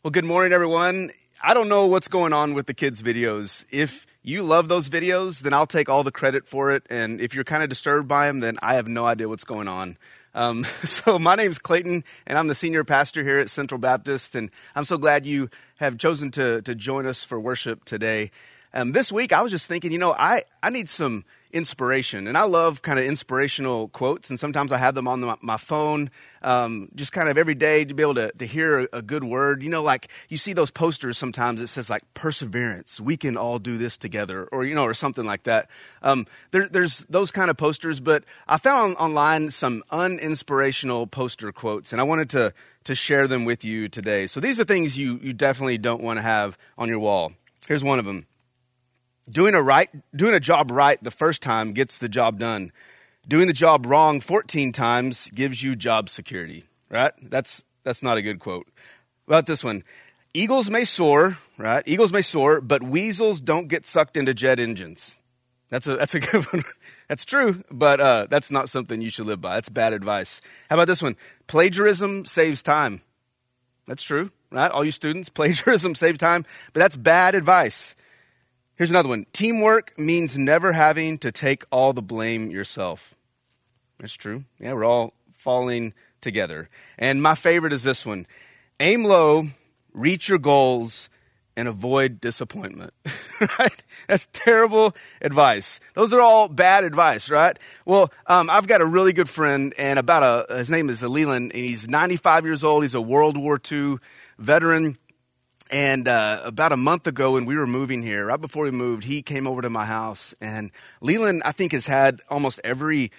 Well, good morning, everyone. I don't know what's going on with the kids' videos. If you love those videos, then I'll take all the credit for it. And if you're kind of disturbed by them, then I have no idea what's going on. So my name's Clayton, and I'm the senior pastor here at Central Baptist. And I'm so glad you have chosen to join us for worship today. This week, I was just thinking, I need some inspiration. And I love kind of inspirational quotes. And sometimes I have them on my phone, just kind of every day to be able to hear a good word. Like you see those posters sometimes it says like perseverance, we can all do this together, or something like that. There's those kind of posters, but I found online some uninspirational poster quotes, and I wanted to share them with you today. So these are things you definitely don't want to have on your wall. Here's one of them. Doing a job right the first time gets the job done. Doing the job wrong 14 times gives you job security, right? That's not a good quote. What about this one? Eagles may soar, right? Eagles may soar, but weasels don't get sucked into jet engines. That's a good one. That's true, but that's not something you should live by. That's bad advice. How about this one? Plagiarism saves time. That's true, right? All you students, plagiarism saves time, but that's bad advice. Here's another one. Teamwork means never having to take all the blame yourself. That's true. Yeah, we're all falling together. And my favorite is this one. Aim low, reach your goals, and avoid disappointment. Right? That's terrible advice. Those are all bad advice, right? Well, I've got a really good friend, and his name is Leland, and he's 95 years old. He's a World War II veteran. And about a month ago when we were moving here, right before we moved, he came over to my house. And Leland, I think, has had almost every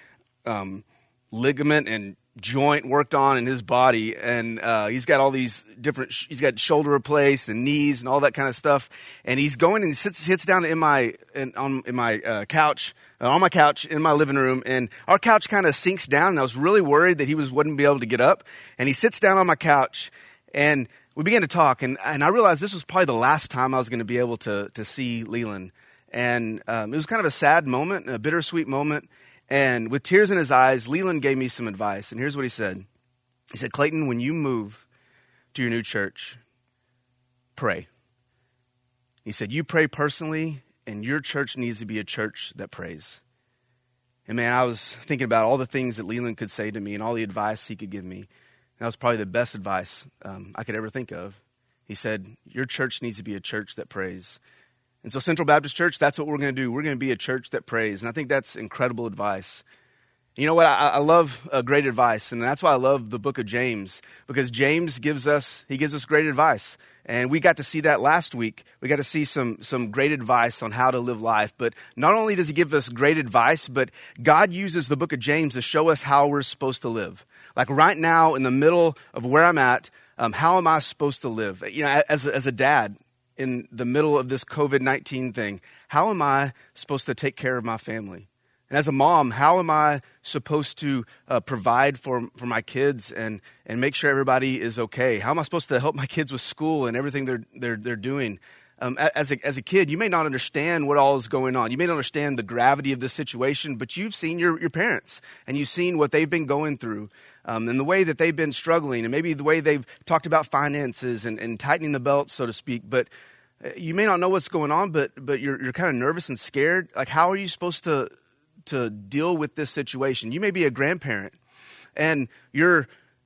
ligament and joint worked on in his body. And he's got all these he's got shoulder replaced and knees and all that kind of stuff. And he's going and sits down on my couch in my living room. And our couch kind of sinks down. And I was really worried that he wouldn't be able to get up. And he sits down on my couch, and we began to talk, and I realized this was probably the last time I was going to be able to see Leland. And it was kind of a sad moment, a bittersweet moment. And with tears in his eyes, Leland gave me some advice. And here's what he said. He said, Clayton, when you move to your new church, pray. He said, you pray personally, and your church needs to be a church that prays. And man, I was thinking about all the things that Leland could say to me and all the advice he could give me. That was probably the best advice I could ever think of. He said, your church needs to be a church that prays. And so Central Baptist Church, that's what we're going to do. We're going to be a church that prays. And I think that's incredible advice. You know what? I love great advice. And that's why I love the book of James. Because James gives us great advice. And we got to see that last week. We got to see some great advice on how to live life. But not only does he give us great advice, but God uses the book of James to show us how we're supposed to live. Like right now, in the middle of where I'm at, how am I supposed to live? As a dad, in the middle of this COVID-19 thing, how am I supposed to take care of my family? And as a mom, how am I supposed to provide for my kids and make sure everybody is okay? How am I supposed to help my kids with school and everything they're doing? As a kid, you may not understand what all is going on. You may not understand the gravity of the situation, but you've seen your parents, and you've seen what they've been going through, and the way that they've been struggling, and maybe the way they've talked about finances and tightening the belt, so to speak. But you may not know what's going on, but you're kind of nervous and scared. Like, how are you supposed to deal with this situation? You may be a grandparent, and you're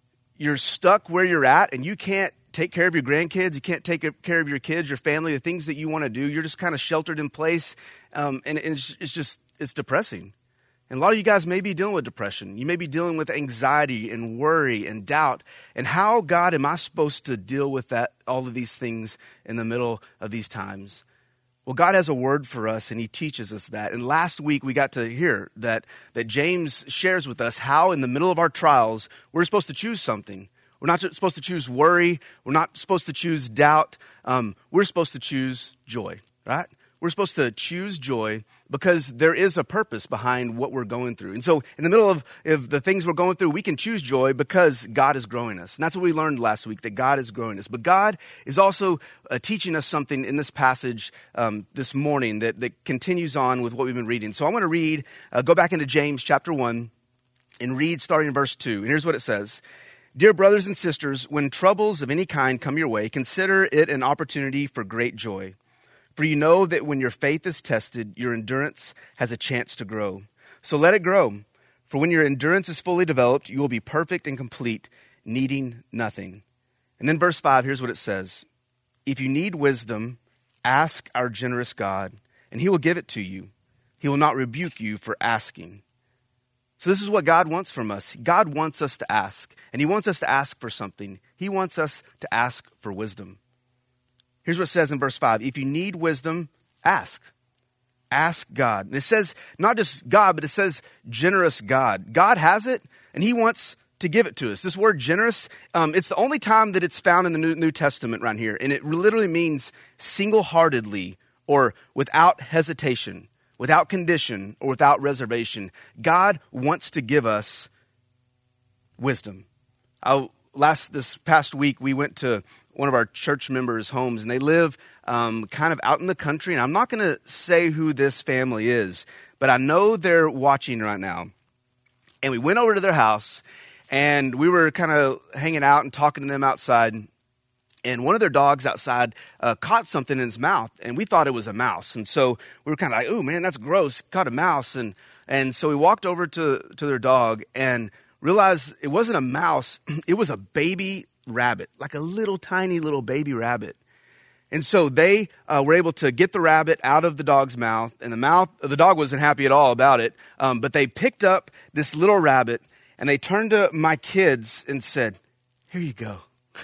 stuck where you're at, and you can't take care of your grandkids. You can't take care of your kids, your family, the things that you want to do. You're just kind of sheltered in place, and it's depressing. And a lot of you guys may be dealing with depression. You may be dealing with anxiety and worry and doubt. And how, God, am I supposed to deal with all of these things in the middle of these times? Well, God has a word for us, and he teaches us that. And last week, we got to hear that James shares with us how in the middle of our trials, we're supposed to choose something. We're not supposed to choose worry. We're not supposed to choose doubt. We're supposed to choose joy, right? We're supposed to choose joy because there is a purpose behind what we're going through. And so in the middle of the things we're going through, we can choose joy because God is growing us. And that's what we learned last week, that God is growing us. But God is also teaching us something in this passage this morning that continues on with what we've been reading. So I want to go back into James chapter 1 and read starting in verse 2. And here's what it says. Dear brothers and sisters, when troubles of any kind come your way, consider it an opportunity for great joy. For you know that when your faith is tested, your endurance has a chance to grow. So let it grow. For when your endurance is fully developed, you will be perfect and complete, needing nothing. And then verse 5, here's what it says. If you need wisdom, ask our generous God, and he will give it to you. He will not rebuke you for asking. So this is what God wants from us. God wants us to ask, and he wants us to ask for something. He wants us to ask for wisdom. Here's what it says in verse 5. If you need wisdom, ask. Ask God. And it says not just God, but it says generous God. God has it, and he wants to give it to us. This word generous, it's the only time that it's found in the New Testament right here. And it literally means single-heartedly or without hesitation, without condition, or without reservation. God wants to give us wisdom. This past week, we went to one of our church members' homes, and they live kind of out in the country. And I'm not going to say who this family is, but I know they're watching right now. And we went over to their house, and we were kind of hanging out and talking to them outside. And one of their dogs outside caught something in his mouth, and we thought it was a mouse. And so we were kind of like, "Oh man, that's gross! Caught a mouse." And so we walked over to their dog and realized it wasn't a mouse; it was a baby rabbit, like a little tiny little baby rabbit. And so they were able to get the rabbit out of the dog's mouth, and the dog wasn't happy at all about it. But they picked up this little rabbit, and they turned to my kids and said, "Here you go.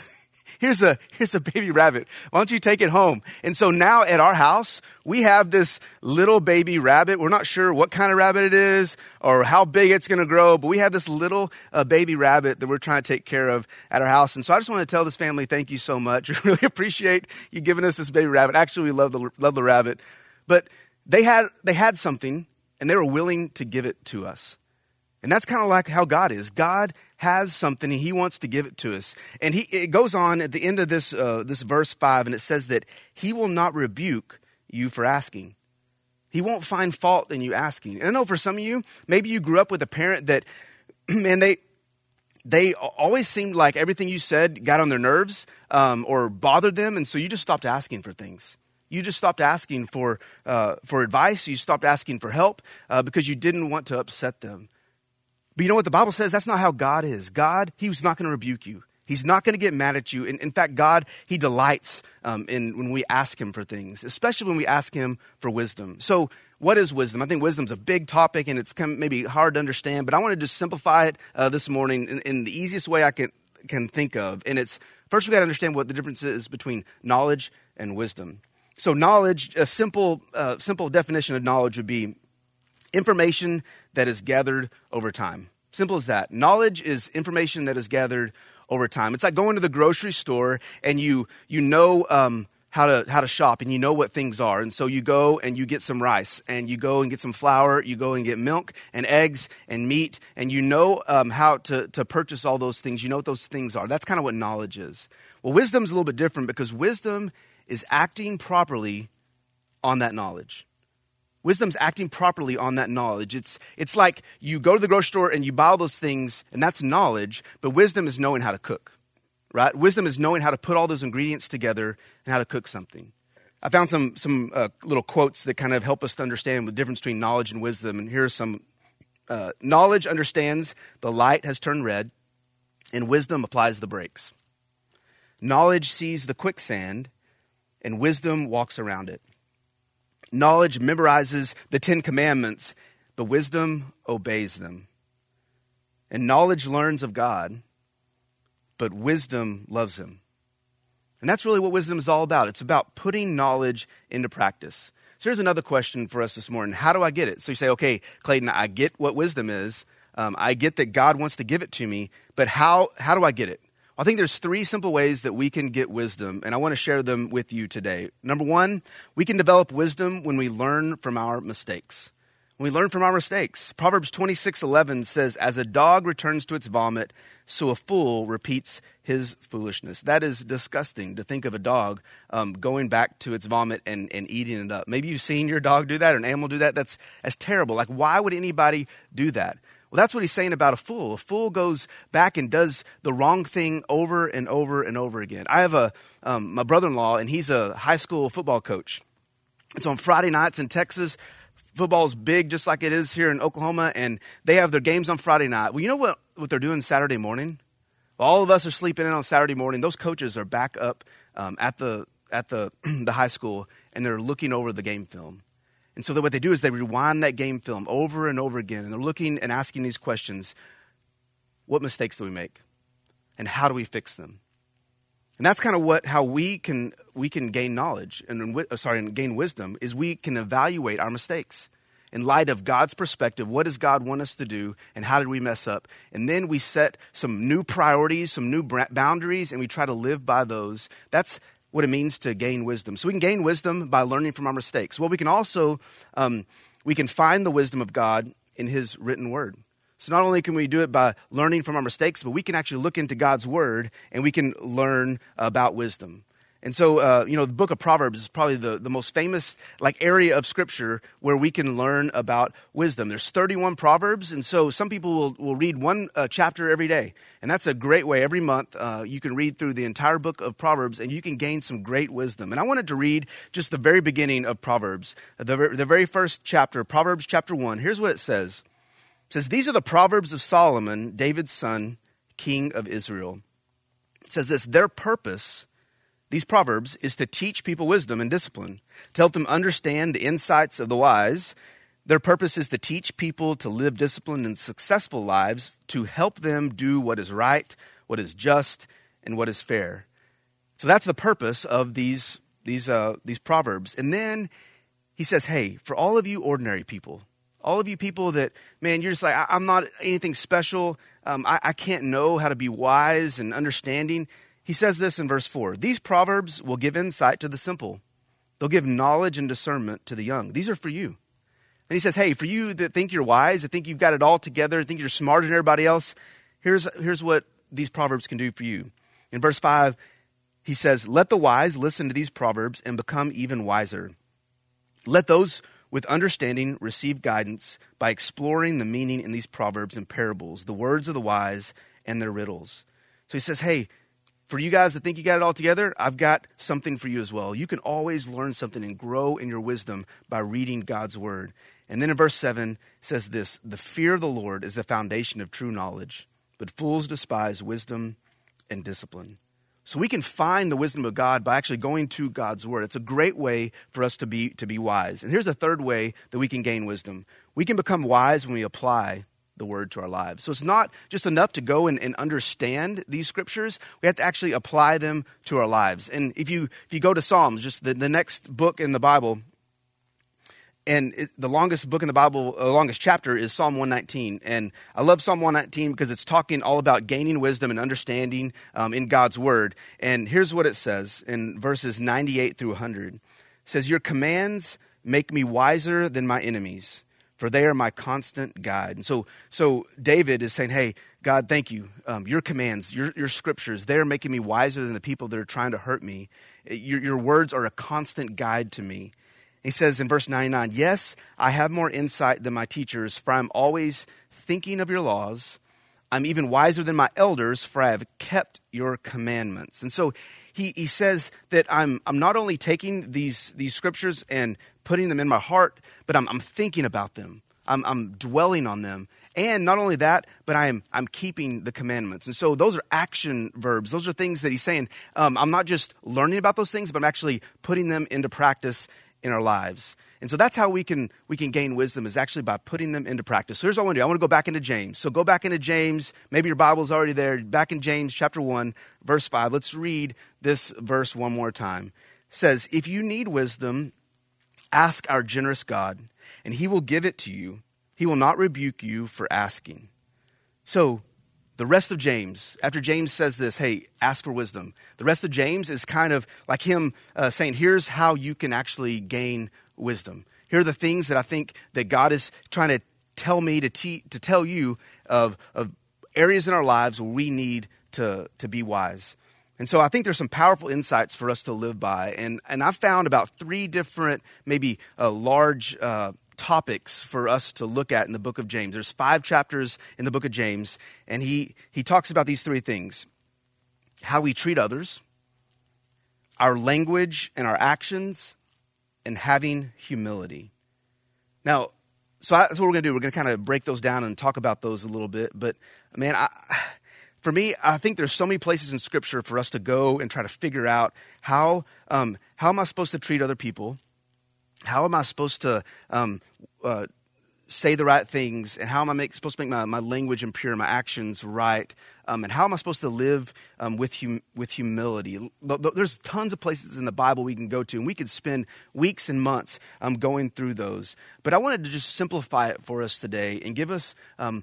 Here's a baby rabbit. Why don't you take it home?" And so now at our house, we have this little baby rabbit. We're not sure what kind of rabbit it is or how big it's going to grow, but we have this little baby rabbit that we're trying to take care of at our house. And so I just want to tell this family, thank you so much. We really appreciate you giving us this baby rabbit. Actually, we love the rabbit. But they had something, and they were willing to give it to us. And that's kind of like how God is. God has something, and he wants to give it to us. And it goes on at the end of this verse 5, and it says that he will not rebuke you for asking. He won't find fault in you asking. And I know for some of you, maybe you grew up with a parent that, man, they always seemed like everything you said got on their nerves or bothered them, and so you just stopped asking for things. You just stopped asking for advice. You stopped asking for help because you didn't want to upset them. But you know what the Bible says? That's not how God is. God, he's not going to rebuke you. He's not going to get mad at you. In fact, God, he delights in when we ask him for things, especially when we ask him for wisdom. So what is wisdom? I think wisdom's a big topic, and it's maybe hard to understand, but I want to just simplify it this morning in the easiest way I can think of. And it's, first we got to understand what the difference is between knowledge and wisdom. So knowledge, a simple definition of knowledge would be information that is gathered over time. Simple as that. Knowledge is information that is gathered over time. It's like going to the grocery store and you know how to shop, and you know what things are. And so you go and you get some rice, and you go and get some flour, you go and get milk and eggs and meat, and you know how to purchase all those things. You know what those things are. That's kind of what knowledge is. Well, wisdom's a little bit different because wisdom is acting properly on that knowledge. Wisdom's acting properly on that knowledge. It's like you go to the grocery store and you buy all those things, and that's knowledge, but wisdom is knowing how to cook, right? Wisdom is knowing how to put all those ingredients together and how to cook something. I found some little quotes that kind of help us to understand the difference between knowledge and wisdom, and here are some. Knowledge understands the light has turned red, and wisdom applies the brakes. Knowledge sees the quicksand, and wisdom walks around it. Knowledge memorizes the 10 commandments, but wisdom obeys them. And knowledge learns of God, but wisdom loves him. And that's really what wisdom is all about. It's about putting knowledge into practice. So here's another question for us this morning. How do I get it? So you say, okay, Clayton, I get what wisdom is. I get that God wants to give it to me, but how do I get it? I think there's 3 simple ways that we can get wisdom, and I want to share them with you today. Number 1, we can develop wisdom when we learn from our mistakes. When we learn from our mistakes. Proverbs 26:11 says, "As a dog returns to its vomit, so a fool repeats his foolishness." That is disgusting to think of a dog going back to its vomit and eating it up. Maybe you've seen your dog do that or an animal do that. That's terrible. Like, why would anybody do that? Well, that's what he's saying about a fool. A fool goes back and does the wrong thing over and over and over again. I have my brother-in-law, and he's a high school football coach. And so on Friday nights in Texas, football's big just like it is here in Oklahoma, and they have their games on Friday night. Well, you know what they're doing Saturday morning? Well, all of us are sleeping in on Saturday morning. Those coaches are back up at the the high school, and they're looking over the game film. And so what they do is they rewind that game film over and over again, and they're looking and asking these questions. What mistakes do we make? And how do we fix them? And that's kind of how we can gain knowledge and gain wisdom, is we can evaluate our mistakes in light of God's perspective. What does God want us to do, and how did we mess up? And then we set some new priorities, some new boundaries, and we try to live by those. That's what it means to gain wisdom. So we can gain wisdom by learning from our mistakes. Well, we can also we can find the wisdom of God in his written word. So not only can we do it by learning from our mistakes, but we can actually look into God's word and we can learn about wisdom. And so, the book of Proverbs is probably the most famous area of Scripture where we can learn about wisdom. There's 31 Proverbs, and so some people will read one chapter every day. And that's a great way. Every month, you can read through the entire book of Proverbs, and you can gain some great wisdom. And I wanted to read just the very beginning of Proverbs, the very first chapter, Proverbs chapter 1. Here's what it says. It says, "These are the Proverbs of Solomon, David's son, king of Israel." It says this: "Their purpose, these proverbs, is to teach people wisdom and discipline, to help them understand the insights of the wise. Their purpose is to teach people to live disciplined and successful lives, to help them do what is right, what is just, and what is fair." So that's the purpose of these proverbs. And then he says, hey, for all of you ordinary people, all of you people that, man, you're just like, I'm not anything special. I can't know how to be wise and understanding. He says this in verse 4, "These proverbs will give insight to the simple. They'll give knowledge and discernment to the young." These are for you. And he says, hey, for you that think you're wise, that think you've got it all together, think you're smarter than everybody else, here's what these proverbs can do for you. In verse 5, he says, "Let the wise listen to these proverbs and become even wiser. Let those with understanding receive guidance by exploring the meaning in these proverbs and parables, the words of the wise and their riddles." So he says, hey, for you guys that think you got it all together, I've got something for you as well. You can always learn something and grow in your wisdom by reading God's word. And then in verse 7, it says this: "The fear of the Lord is the foundation of true knowledge, but fools despise wisdom and discipline." So we can find the wisdom of God by actually going to God's word. It's a great way for us to be wise. And here's a third way that we can gain wisdom. We can become wise when we apply the word to our lives. So it's not just enough to go and understand these scriptures. We have to actually apply them to our lives. And if you go to Psalms, just the next book in the Bible, and the longest book in the Bible, the longest chapter is Psalm 119. And I love Psalm 119 because it's talking all about gaining wisdom and understanding in God's word. And here's what it says in verses 98 through 100. It says, "Your commands make me wiser than my enemies, for they are my constant guide." And so David is saying, hey, God, thank you. Your commands, your scriptures, they're making me wiser than the people that are trying to hurt me. Your words are a constant guide to me. He says in verse 99, "Yes, I have more insight than my teachers, for I'm always thinking of your laws. I'm even wiser than my elders, for I have kept your commandments." And so he says that I'm not only taking these scriptures and putting them in my heart, but I'm thinking about them. I'm dwelling on them. And not only that, but I'm keeping the commandments. And so those are action verbs. Those are things that he's saying. I'm not just learning about those things, but I'm actually putting them into practice in our lives. And so that's how we can gain wisdom, is actually by putting them into practice. So here's what I want to do. I want to go back into James. So go back into James. Maybe your Bible's already there. Back in James chapter 1, verse 5. Let's read this verse one more time. It says, "If you need wisdom, ask our generous God, and he will give it to you. He will not rebuke you for asking." So the rest of James, after James says this, hey, ask for wisdom, the rest of James is kind of like him saying, here's how you can actually gain wisdom. Here are the things that I think that God is trying to tell me to tell you of areas in our lives where we need to be wise. And so I think there's some powerful insights for us to live by. And I've found about 3 different, maybe large topics for us to look at in the book of James. There's 5 chapters in the book of James, and he talks about these 3 things: how we treat others, our language and our actions, and having humility. Now, so that's what we're going to do. We're going to kind of break those down and talk about those a little bit. But man, for me, I think there's so many places in Scripture for us to go and try to figure out how am I supposed to treat other people? How am I supposed to say the right things? And how am I supposed to make my language impure, my actions right? And how am I supposed to live with humility? There's tons of places in the Bible we can go to, and we could spend weeks and months going through those. But I wanted to just simplify it for us today and give us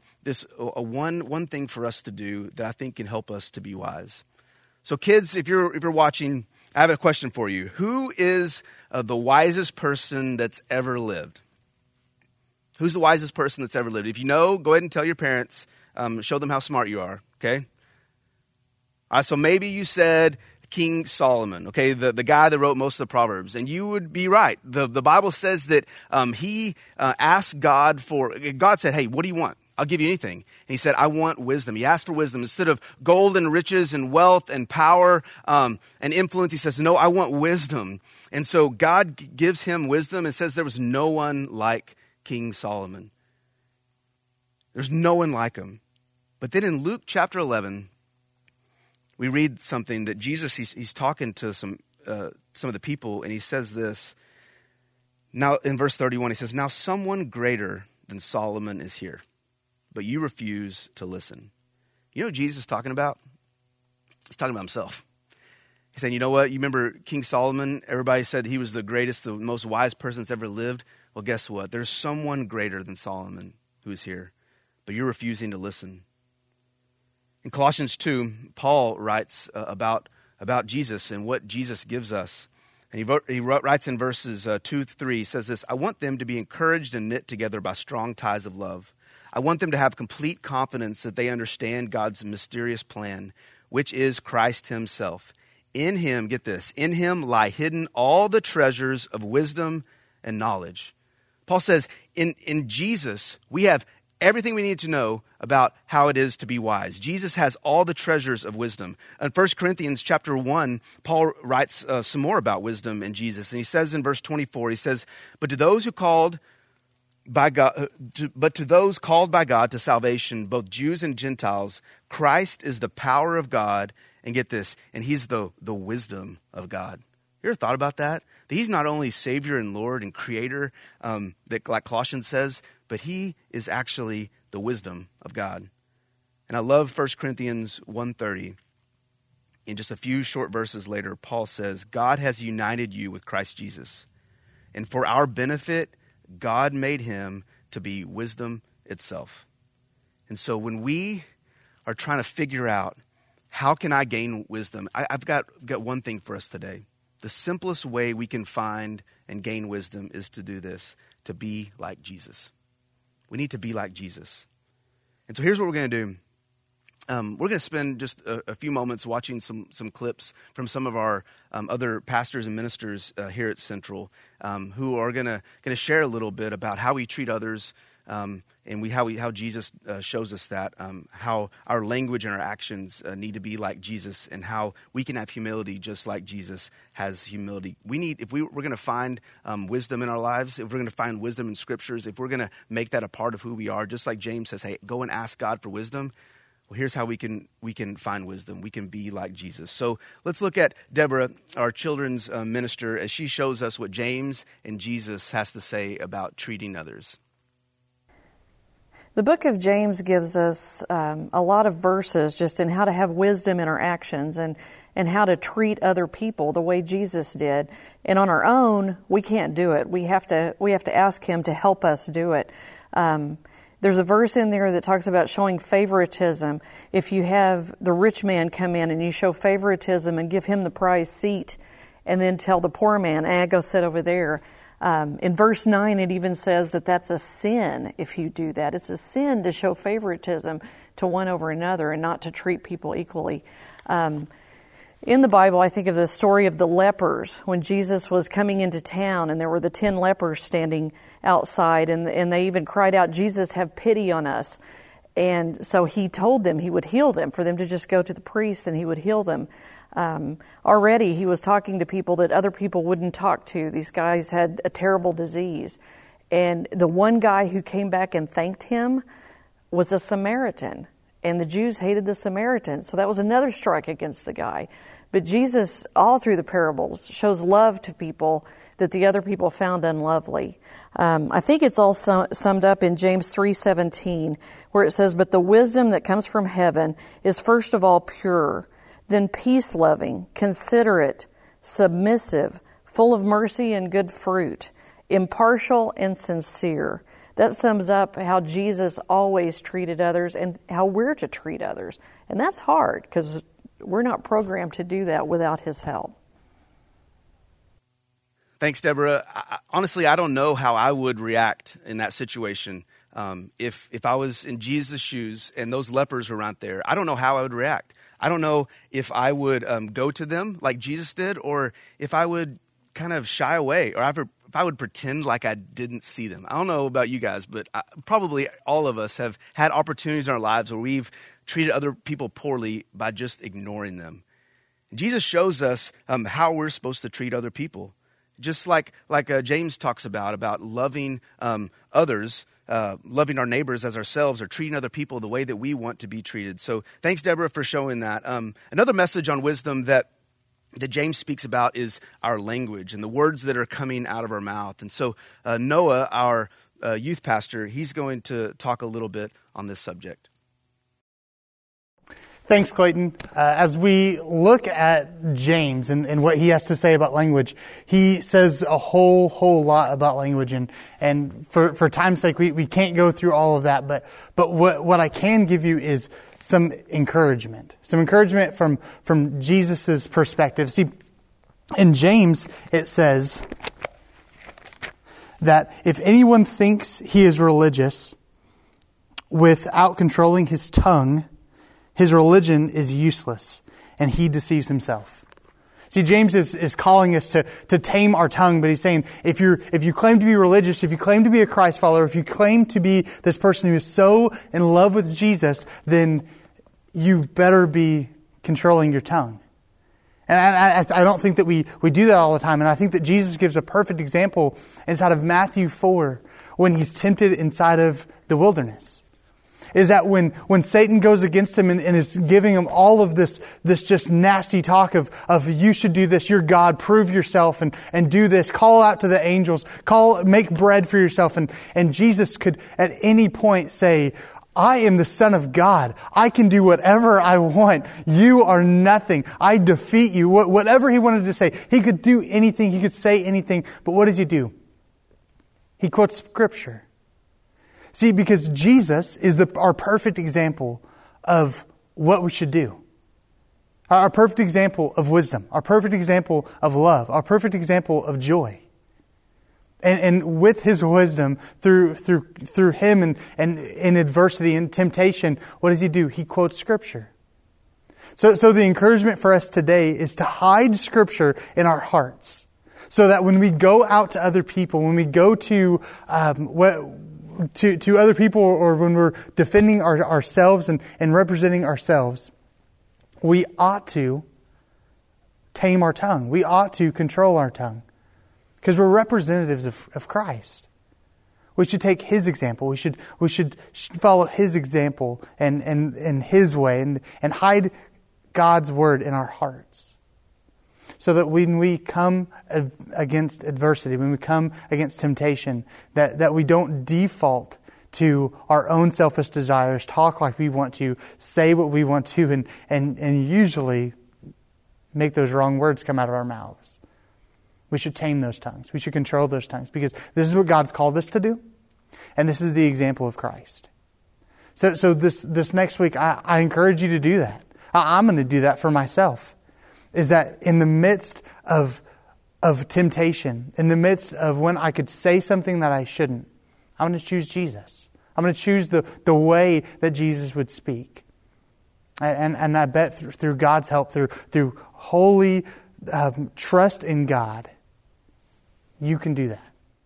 one thing for us to do that I think can help us to be wise. So kids, if you're watching, I have a question for you. Who is the wisest person that's ever lived? Who's the wisest person that's ever lived? If you know, go ahead and tell your parents. Show them how smart you are, okay? All right, so maybe you said King Solomon, okay, the guy that wrote most of the Proverbs. And you would be right. The Bible says that he asked God God said, hey, what do you want? I'll give you anything. And he said, I want wisdom. He asked for wisdom. Instead of gold and riches and wealth and power and influence, he says, no, I want wisdom. And so God gives him wisdom and says there was no one like King Solomon. There's no one like him. But then in Luke chapter 11, we read something that Jesus, he's talking to some of the people, and he says this. Now, in verse 31, he says, now someone greater than Solomon is here, but you refuse to listen. You know what Jesus is talking about? He's talking about himself. He's saying, you know what? You remember King Solomon? Everybody said he was the greatest, the most wise person that's ever lived. Well, guess what? There's someone greater than Solomon who is here, but you're refusing to listen. In Colossians 2, Paul writes about Jesus and what Jesus gives us. And he writes in verses 2-3, he says this, I want them to be encouraged and knit together by strong ties of love. I want them to have complete confidence that they understand God's mysterious plan, which is Christ himself. In him, get this, in him lie hidden all the treasures of wisdom and knowledge. Paul says, in Jesus, we have everything we need to know about how it is to be wise. Jesus has all the treasures of wisdom. In 1 Corinthians chapter 1, Paul writes some more about wisdom in Jesus. And he says in verse 24, he says, but to those called by God to salvation, both Jews and Gentiles, Christ is the power of God. And get this, and he's the wisdom of God. You ever thought about that? That he's not only Savior and Lord and Creator, that like Colossians says, but he is actually the wisdom of God. And I love 1 Corinthians 1:30. In just a few short verses later, Paul says, God has united you with Christ Jesus. And for our benefit, God made him to be wisdom itself. And so when we are trying to figure out, how can I gain wisdom? I've got one thing for us today. The simplest way we can find and gain wisdom is to do this, to be like Jesus. We need to be like Jesus. And so here's what we're going to do. We're going to spend just a few moments watching some clips from some of our other pastors and ministers here at Central who are going to share a little bit about how we treat others, and how Jesus shows us that, how our language and our actions need to be like Jesus, and how we can have humility just like Jesus has humility. If we're going to find wisdom in our lives, if we're going to find wisdom in scriptures, if we're going to make that a part of who we are, just like James says, hey, go and ask God for wisdom. Well, here's how we can find wisdom. We can be like Jesus. So let's look at Deborah, our children's minister, as she shows us what James and Jesus has to say about treating others. The book of James gives us a lot of verses just in how to have wisdom in our actions and how to treat other people the way Jesus did. And on our own, we can't do it. We have to ask him to help us do it. There's a verse in there that talks about showing favoritism. If you have the rich man come in and you show favoritism and give him the prize seat and then tell the poor man, go sit over there. In verse 9, it even says that that's a sin if you do that. It's a sin to show favoritism to one over another and not to treat people equally. In the Bible, I think of the story of the lepers when Jesus was coming into town and there were the 10 lepers standing outside and they even cried out, "Jesus, have pity on us." And so he told them he would heal them, for them to just go to the priest and he would heal them. Already he was talking to people that other people wouldn't talk to. These guys had a terrible disease. And the one guy who came back and thanked him was a Samaritan. And the Jews hated the Samaritans. So that was another strike against the guy. But Jesus, all through the parables, shows love to people that the other people found unlovely. I think it's all summed up in James 3:17, where it says, "But the wisdom that comes from heaven is first of all pure, then peace-loving, considerate, submissive, full of mercy and good fruit, impartial and sincere." That sums up how Jesus always treated others and how we're to treat others. And that's hard because we're not programmed to do that without His help. Thanks, Deborah. Honestly, I don't know how I would react in that situation. If I was in Jesus' shoes and those lepers were out there, I don't know how I would react. I don't know if I would go to them like Jesus did, or if I would kind of shy away, or if I would pretend like I didn't see them. I don't know about you guys, but probably all of us have had opportunities in our lives where we've treated other people poorly by just ignoring them. Jesus shows us how we're supposed to treat other people. Just like James talks about loving others, loving our neighbors as ourselves, or treating other people the way that we want to be treated. So thanks, Deborah, for showing that. Another message on wisdom that James speaks about is our language and the words that are coming out of our mouth. And so Noah, our youth pastor, he's going to talk a little bit on this subject. Thanks, Clayton. As we look at James and what he has to say about language, he says a whole lot about language. And for time's sake, we can't go through all of that. But what I can give you is some encouragement. Some encouragement from Jesus' perspective. See, in James, it says that if anyone thinks he is religious without controlling his tongue, his religion is useless, and he deceives himself. See, James is calling us to tame our tongue, but he's saying, if you claim to be religious, if you claim to be a Christ follower, if you claim to be this person who is so in love with Jesus, then you better be controlling your tongue. And I don't think that we do that all the time, and I think that Jesus gives a perfect example inside of Matthew 4 when he's tempted inside of the wilderness. Is that when Satan goes against him and is giving him all of this just nasty talk of you should do this, you're God, prove yourself and do this, call out to the angels, make bread for yourself. And Jesus could at any point say, I am the Son of God. I can do whatever I want. You are nothing. I defeat you. Whatever he wanted to say. He could do anything. He could say anything. But what does he do? He quotes Scripture. See, because Jesus is our perfect example of what we should do. Our perfect example of wisdom. Our perfect example of love. Our perfect example of joy. And with His wisdom, through Him and in adversity and temptation, what does He do? He quotes Scripture. So the encouragement for us today is to hide Scripture in our hearts. So that when we go out to other people, when we go to other people, or when we're defending ourselves and representing ourselves, we ought to tame our tongue. We ought to control our tongue. Because we're representatives of Christ. We should take His example. We should follow His example and His way and hide God's Word in our hearts. So that when we come against adversity, when we come against temptation, that we don't default to our own selfish desires, talk like we want to, say what we want to, and usually make those wrong words come out of our mouths. We should tame those tongues. We should control those tongues, because this is what God's called us to do. And this is the example of Christ. So this next week, I encourage you to do that. I'm going to do that for myself. Is that in the midst of temptation, in the midst of when I could say something that I shouldn't, I'm going to choose Jesus. I'm going to choose the way that Jesus would speak. And I bet through God's help, through holy trust in God, you can do that.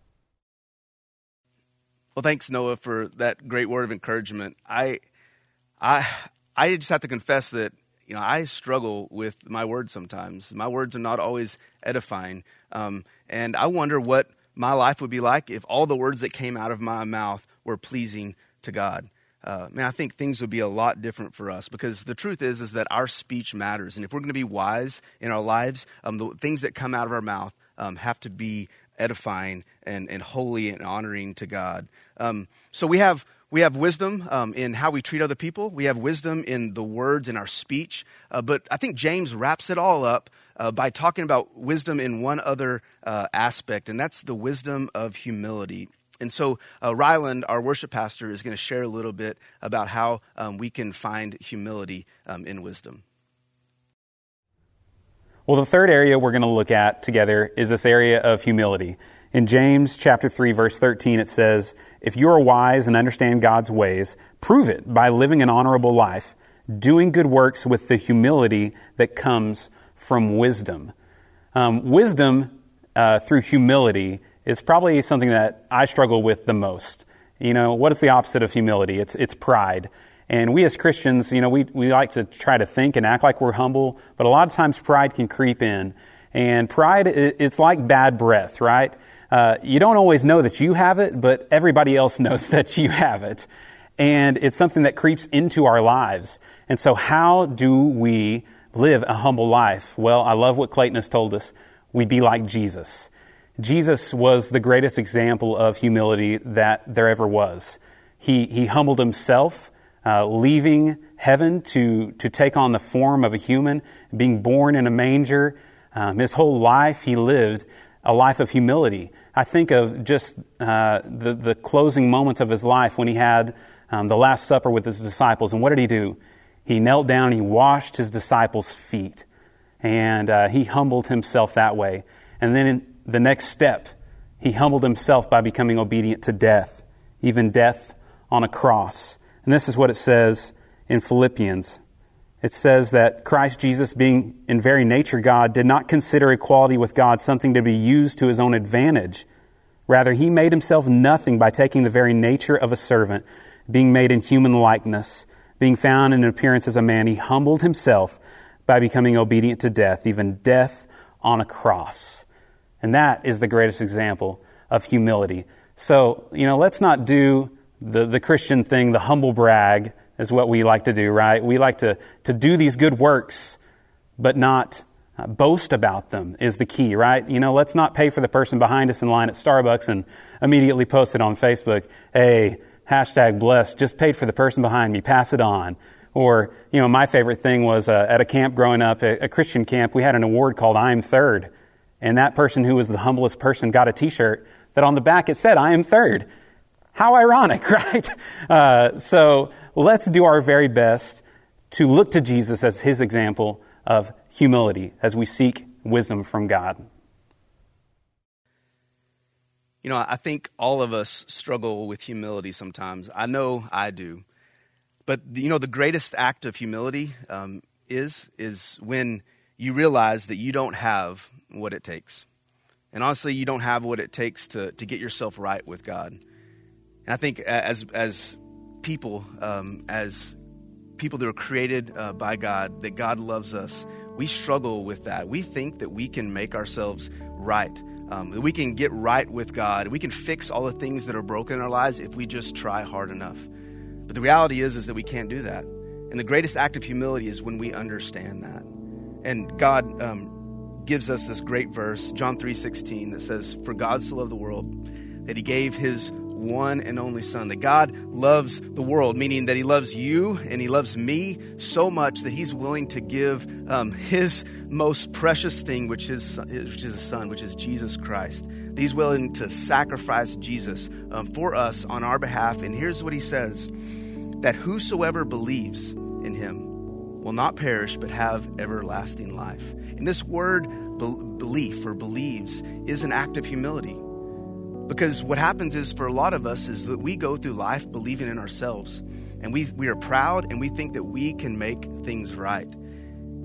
Well, thanks, Noah, for that great word of encouragement. I just have to confess that I struggle with my words sometimes. My words are not always edifying, and I wonder what my life would be like if all the words that came out of my mouth were pleasing to God. I think things would be a lot different for us, because the truth is that our speech matters, and if we're going to be wise in our lives, the things that come out of our mouth have to be edifying and holy and honoring to God. So we have wisdom in how we treat other people. We have wisdom in the words in our speech. But I think James wraps it all up by talking about wisdom in one other aspect, and that's the wisdom of humility. And so Ryland, our worship pastor, is going to share a little bit about how we can find humility in wisdom. Well, the third area we're going to look at together is this area of humility. In James chapter 3, verse 13, it says, "If you are wise and understand God's ways, prove it by living an honorable life, doing good works with the humility that comes from wisdom." Wisdom through humility is probably something that I struggle with the most. What is the opposite of humility? It's pride. And we as Christians, we like to try to think and act like we're humble, but a lot of times pride can creep in. And pride, it's like bad breath, right? You don't always know that you have it, but everybody else knows that you have it. And it's something that creeps into our lives. And so how do we live a humble life? Well, I love what Clayton has told us. We be like Jesus. Jesus was the greatest example of humility that there ever was. He humbled himself, leaving heaven to take on the form of a human, being born in a manger. His whole life, he lived a life of humility. I think of just the closing moments of his life when he had the Last Supper with his disciples. And what did he do? He knelt down, he washed his disciples' feet, and he humbled himself that way. And then in the next step, he humbled himself by becoming obedient to death, even death on a cross. And this is what it says in Philippians. It says that Christ Jesus, being in very nature God, did not consider equality with God something to be used to his own advantage. Rather, he made himself nothing by taking the very nature of a servant, being made in human likeness, being found in appearance as a man. He humbled himself by becoming obedient to death, even death on a cross. And that is the greatest example of humility. So, let's not do the Christian thing, the humble brag, is what we like to do, right? We like to do these good works, but not boast about them is the key, right? Let's not pay for the person behind us in line at Starbucks and immediately post it on Facebook. Hey, #blessed, just paid for the person behind me, pass it on. Or, my favorite thing was at a camp growing up, a Christian camp, we had an award called I'm Third. And that person who was the humblest person got a t-shirt that on the back it said, I am third. How ironic, right? So let's do our very best to look to Jesus as his example of humility as we seek wisdom from God. I think all of us struggle with humility sometimes. I know I do. But, the greatest act of humility is when you realize that you don't have what it takes. And honestly, you don't have what it takes to get yourself right with God. And I think as people that are created by God, that God loves us, we struggle with that. We think that we can make ourselves right, that we can get right with God. We can fix all the things that are broken in our lives if we just try hard enough. But the reality is that we can't do that. And the greatest act of humility is when we understand that. And God gives us this great verse, John 3:16, that says, "For God so loved the world that he gave his one and only Son." That God loves the world, meaning that he loves you and he loves me so much that he's willing to give his most precious thing, which is his Son, which is Jesus Christ. That he's willing to sacrifice Jesus for us on our behalf. And here's what he says, that whosoever believes in him will not perish but have everlasting life. And this word belief or believes is an act of humility. Because what happens is, for a lot of us, is that we go through life believing in ourselves. And we are proud and we think that we can make things right.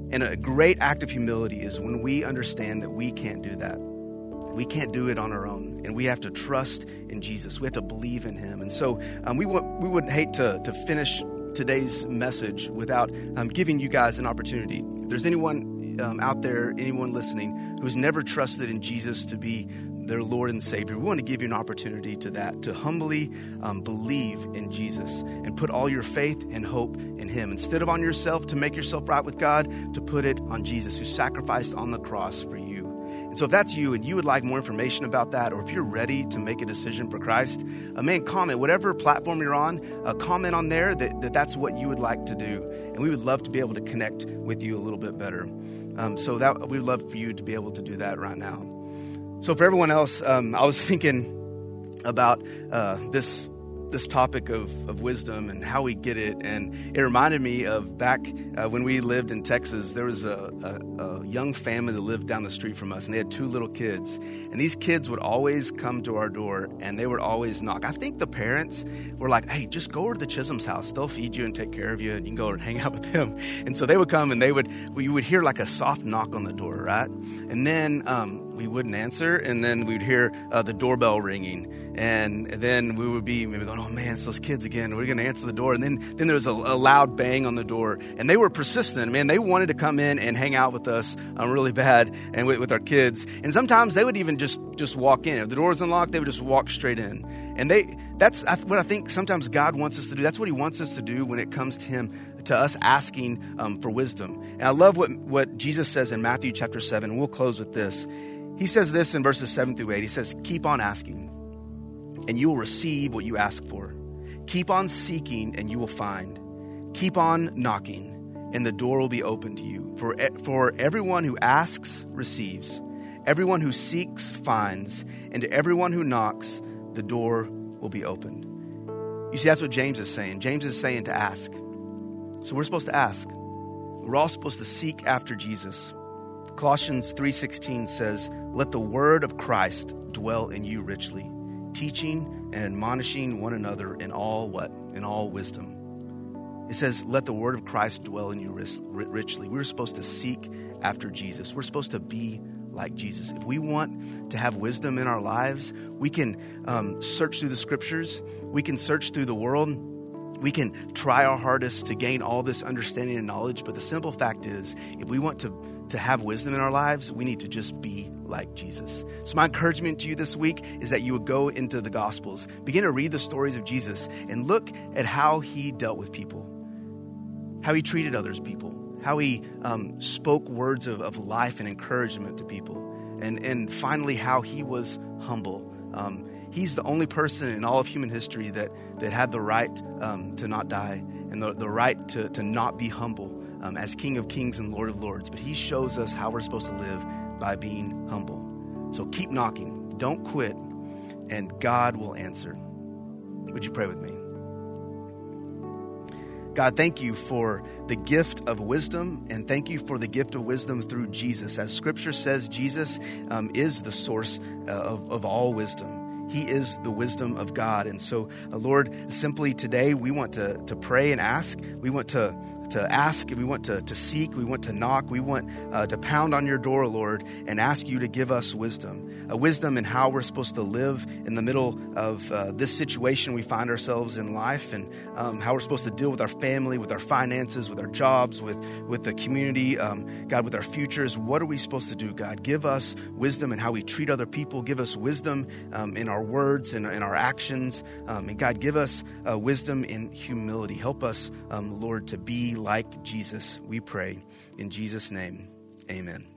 And a great act of humility is when we understand that we can't do that. We can't do it on our own, and we have to trust in Jesus. We have to believe in him. And so we would hate to finish today's message without giving you guys an opportunity. If there's anyone out there, anyone listening, who's never trusted in Jesus to be their Lord and Savior, we want to give you an opportunity to humbly believe in Jesus and put all your faith and hope in him. Instead of on yourself to make yourself right with God, to put it on Jesus, who sacrificed on the cross for you. And so if that's you and you would like more information about that, or if you're ready to make a decision for Christ, comment, whatever platform you're on, comment on there that's what you would like to do. And we would love to be able to connect with you a little bit better. So that we would love for you to be able to do that right now. So for everyone else, I was thinking about this topic of wisdom and how we get it. And it reminded me of back when we lived in Texas. There was a young family that lived down the street from us, and they had 2 little kids. And these kids would always come to our door, and they would always knock. I think the parents were like, hey, just go over to the Chisholm's house. They'll feed you and take care of you, and you can go and hang out with them. And so they would come, and you would hear like a soft knock on the door, right? And then we wouldn't answer, and then we'd hear the doorbell ringing. And then we would be maybe going, oh man, it's those kids again. We're going to answer the door. And then there was a loud bang on the door. And they were persistent, man. They wanted to come in and hang out with us really bad and with our kids. And sometimes they would even just walk in. If the door was unlocked, they would just walk straight in. And that's what I think sometimes God wants us to do. That's what he wants us to do when it comes to us asking for wisdom. And I love what Jesus says in Matthew chapter 7. And we'll close with this. He says this in verses 7 through 8. He says, keep on asking, and you will receive what you ask for. Keep on seeking, and you will find. Keep on knocking, and the door will be opened to you. For everyone who asks receives. Everyone who seeks finds. And to everyone who knocks, the door will be opened. You see, that's what James is saying. James is saying to ask. So we're supposed to ask. We're all supposed to seek after Jesus. Colossians 3:16 says, let the word of Christ dwell in you richly, teaching and admonishing one another in all what? In all wisdom. It says, let the word of Christ dwell in you richly. We're supposed to seek after Jesus. We're supposed to be like Jesus. If we want to have wisdom in our lives, we can search through the scriptures. We can search through the world. We can try our hardest to gain all this understanding and knowledge. But the simple fact is, if we want to have wisdom in our lives, we need to just be like Jesus. So my encouragement to you this week is that you would go into the Gospels, begin to read the stories of Jesus, and look at how he dealt with people, how he treated others people, how he spoke words of life and encouragement to people, and finally how he was humble. He's the only person in all of human history that had the right to not die and the right to not be humble as King of Kings and Lord of Lords. But he shows us how we're supposed to live by being humble. So keep knocking. Don't quit, and God will answer. Would you pray with me? God, thank you for the gift of wisdom, and thank you for the gift of wisdom through Jesus. As Scripture says, Jesus is the source of all wisdom. He is the wisdom of God. And so, Lord, simply today we want to pray and ask. We want to ask, we want to seek, we want to knock, we want to pound on your door, Lord, and ask you to give us wisdom. Wisdom in how we're supposed to live in the middle of this situation we find ourselves in life, and how we're supposed to deal with our family, with our finances, with our jobs, with the community, God, with our futures. What are we supposed to do, God? Give us wisdom in how we treat other people. Give us wisdom in our words and in our actions. And God, give us wisdom in humility. Help us, Lord, to be like Jesus. We pray in Jesus' name. Amen.